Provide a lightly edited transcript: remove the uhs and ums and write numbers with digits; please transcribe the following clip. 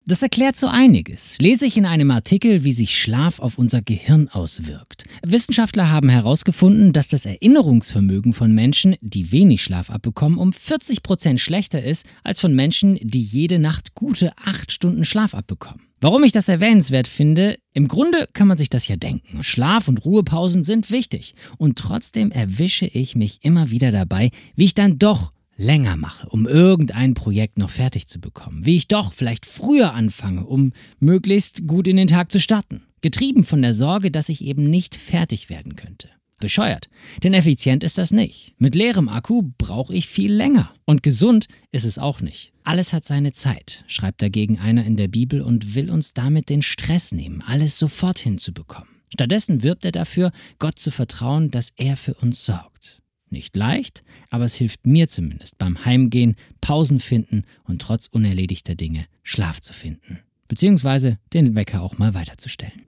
Das erklärt so einiges. Lese ich in einem Artikel, wie sich Schlaf auf unser Gehirn auswirkt. Wissenschaftler haben herausgefunden, dass das Erinnerungsvermögen von Menschen, die wenig Schlaf abbekommen, um 40% schlechter ist als von Menschen, die jede Nacht gute 8 Stunden Schlaf abbekommen. Warum ich das erwähnenswert finde? Im Grunde kann man sich das ja denken. Schlaf- und Ruhepausen sind wichtig. Und trotzdem erwische ich mich immer wieder dabei, wie ich dann doch länger mache, um irgendein Projekt noch fertig zu bekommen. Wie ich doch vielleicht früher anfange, um möglichst gut in den Tag zu starten. Getrieben von der Sorge, dass ich eben nicht fertig werden könnte. Bescheuert, denn effizient ist das nicht. Mit leerem Akku brauche ich viel länger. Und gesund ist es auch nicht. Alles hat seine Zeit, schreibt dagegen einer in der Bibel und will uns damit den Stress nehmen, alles sofort hinzubekommen. Stattdessen wirbt er dafür, Gott zu vertrauen, dass er für uns sorgt. Nicht leicht, aber es hilft mir zumindest beim Heimgehen, Pausen finden und trotz unerledigter Dinge Schlaf zu finden. Beziehungsweise den Wecker auch mal weiterzustellen.